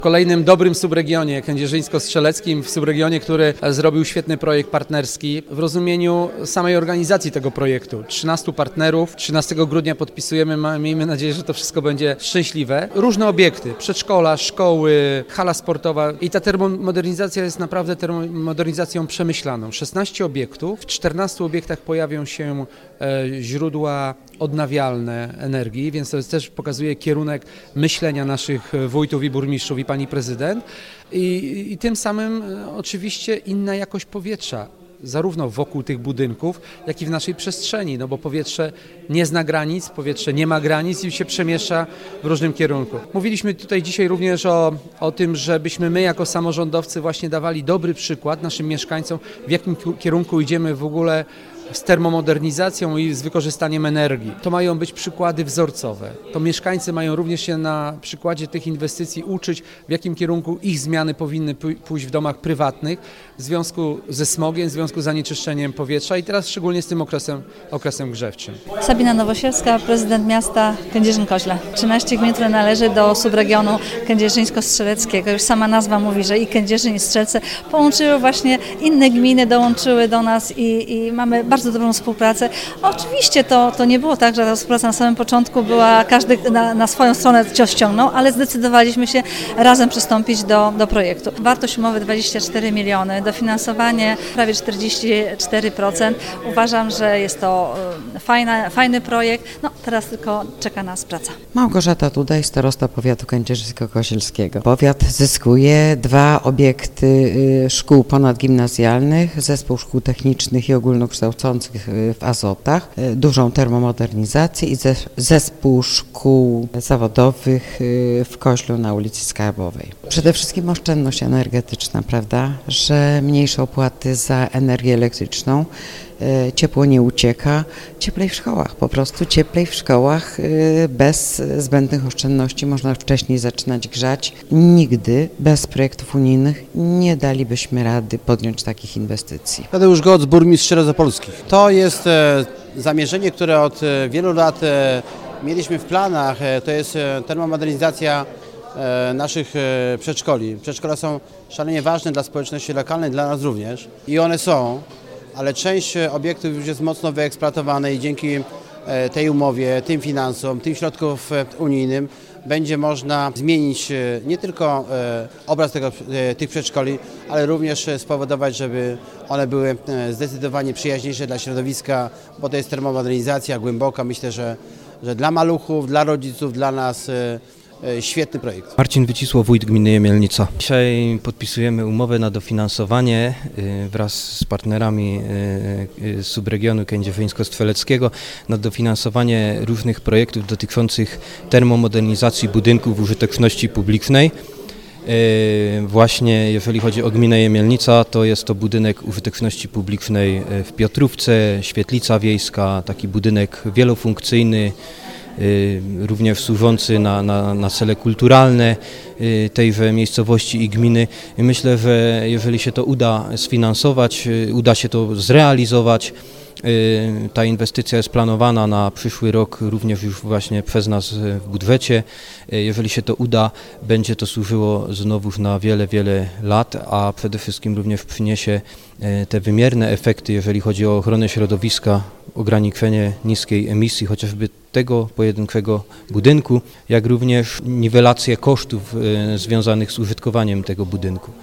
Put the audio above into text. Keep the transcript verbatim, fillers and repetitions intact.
W kolejnym dobrym subregionie kędzierzyńsko-strzeleckim, w subregionie, który zrobił świetny projekt partnerski w rozumieniu samej organizacji tego projektu. trzynastu partnerów, trzynastego grudnia podpisujemy, miejmy nadzieję, że to wszystko będzie szczęśliwe. Różne obiekty, przedszkola, szkoły, hala sportowa i ta termomodernizacja jest naprawdę termomodernizacją przemyślaną. szesnaście obiektów, w czternastu obiektach pojawią się e, źródła odnawialne energii, więc to jest też pokazuje kierunek myślenia naszych wójtów i burmistrzów i pani prezydent i, i tym samym oczywiście inna jakość powietrza, zarówno wokół tych budynków, jak i w naszej przestrzeni, no bo powietrze nie zna granic, powietrze nie ma granic i się przemieszcza w różnym kierunku. Mówiliśmy tutaj dzisiaj również o, o tym, żebyśmy my jako samorządowcy właśnie dawali dobry przykład naszym mieszkańcom, w jakim kierunku idziemy w ogóle z termomodernizacją i z wykorzystaniem energii. To mają być przykłady wzorcowe. To mieszkańcy mają również się na przykładzie tych inwestycji uczyć, w jakim kierunku ich zmiany powinny pójść w domach prywatnych w związku ze smogiem, w związku z zanieczyszczeniem powietrza i teraz szczególnie z tym okresem, okresem grzewczym. Sabina Nowosielska, prezydent miasta Kędzierzyn-Koźle. trzynaście gmin, które należy do subregionu kędzierzyńsko-strzeleckiego. Już sama nazwa mówi, że i Kędzierzyn, i Strzelce połączyły właśnie inne gminy, dołączyły do nas i, i mamy bardzo bardzo dobrą współpracę. Oczywiście to, to nie było tak, że ta współpraca na samym początku była, każdy na, na swoją stronę cios ściągnął, ale zdecydowaliśmy się razem przystąpić do, do projektu. Wartość umowy dwadzieścia cztery miliony, dofinansowanie prawie czterdzieści cztery procent. Uważam, że jest to fajna, fajny projekt. No teraz tylko czeka nas praca. Małgorzata Tutaj, starosta powiatu kędzierzyńsko-kozielskiego. Powiat zyskuje dwa obiekty szkół ponadgimnazjalnych, zespół szkół technicznych i ogólnokształcących w Azotach, dużą termomodernizację i zespół szkół zawodowych w Koźlu na ulicy Skarbowej. Przede wszystkim oszczędność energetyczna, prawda, że mniejsze opłaty za energię elektryczną, ciepło nie ucieka, cieplej w szkołach, po prostu cieplej w szkołach, bez zbędnych oszczędności można wcześniej zaczynać grzać. Nigdy bez projektów unijnych nie dalibyśmy rady podjąć takich inwestycji. Tadeusz Goc, burmistrz Strzelec Opolskich. To jest zamierzenie, które od wielu lat mieliśmy w planach, to jest termomodernizacja naszych przedszkoli. Przedszkola są szalenie ważne dla społeczności lokalnej, dla nas również i one są, ale część obiektów już jest mocno wyeksploatowana i dzięki tej umowie, tym finansom, tym środkom unijnym będzie można zmienić nie tylko obraz tego, tych przedszkoli, ale również spowodować, żeby one były zdecydowanie przyjaźniejsze dla środowiska, bo to jest termomodernizacja głęboka. Myślę, że, że dla maluchów, dla rodziców, dla nas świetny projekt. Marcin Wycisło, wójt gminy Jemielnica. Dzisiaj podpisujemy umowę na dofinansowanie wraz z partnerami z subregionu kędzierzyńsko-strzeleckiego na dofinansowanie różnych projektów dotyczących termomodernizacji budynków użyteczności publicznej. Właśnie jeżeli chodzi o gminę Jemielnica, to jest to budynek użyteczności publicznej w Piotrówce, świetlica wiejska, taki budynek wielofunkcyjny, również służący na, na, na cele kulturalne tejże miejscowości i gminy. Myślę, że jeżeli się to uda sfinansować, uda się to zrealizować, ta inwestycja jest planowana na przyszły rok również już właśnie przez nas w budżecie. Jeżeli się to uda, będzie to służyło znowuż na wiele, wiele lat, a przede wszystkim również przyniesie te wymierne efekty, jeżeli chodzi o ochronę środowiska, ograniczenie niskiej emisji, chociażby tego pojedynczego budynku, jak również niwelację kosztów związanych z użytkowaniem tego budynku.